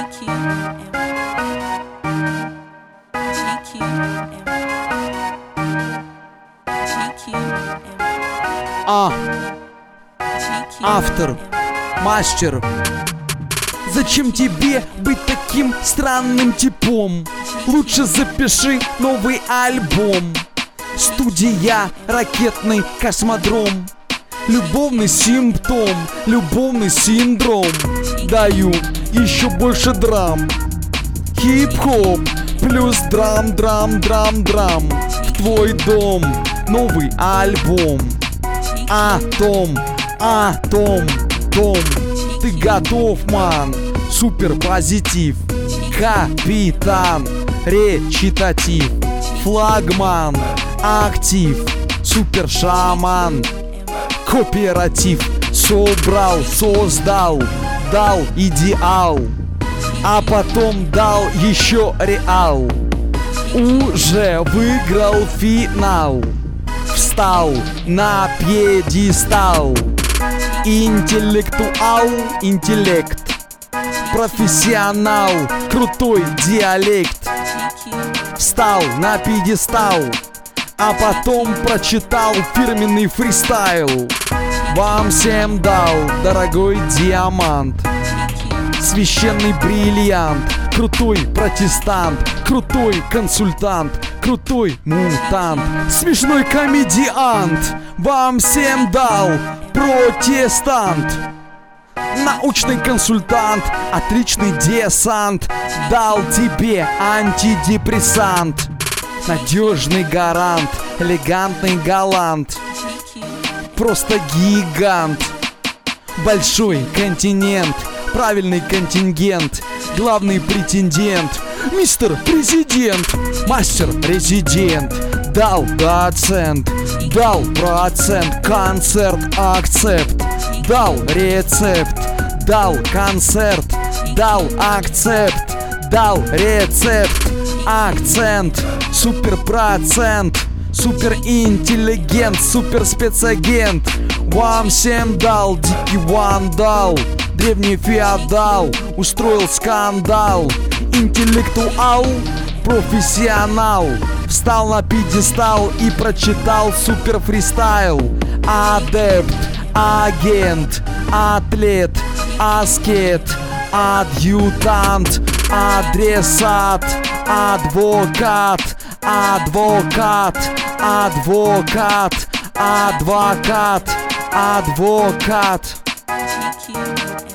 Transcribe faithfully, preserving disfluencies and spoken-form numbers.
А, автор, мастер. Зачем тебе быть таким странным типом? Лучше запиши новый альбом. Студия, ракетный космодром. Любовный симптом, любовный синдром. Даю еще больше драм. Хип-хоп плюс драм, драм, драм, драм. В твой дом новый альбом. Атом, атом, дом. Ты готов, ман? Супер позитив. Капитан, речитатив. Флагман, актив. Супер шаман, кооператив. Собрал, создал, дал идеал, а потом дал еще реал. Уже выиграл финал. Встал на пьедестал. Интеллектуал, интеллект. Профессионал, крутой диалект. Встал на пьедестал, а потом прочитал фирменный фристайл. Вам всем дал дорогой диамант, священный бриллиант. Крутой протестант, крутой консультант, крутой мутант, смешной комедиант. Вам всем дал протестант, научный консультант, отличный десант. Дал тебе антидепрессант, надежный гарант, элегантный галант. Просто гигант, большой континент, правильный контингент, главный претендент, мистер президент, мастер-резидент. Дал доцент, дал процент, концерт, акцепт. Дал рецепт, дал концерт, дал акцепт. Дал рецепт, акцент, суперпроцент. Суперинтеллигент, суперспецагент. Вам всем дал дикий вандал, древний феодал, устроил скандал. Интеллектуал, профессионал, встал на пьедестал и прочитал супер фристайл. Адепт, агент, атлет, аскет, адъютант, адресат, адвокат, адвокат, адвокат, адвокат, адвокат.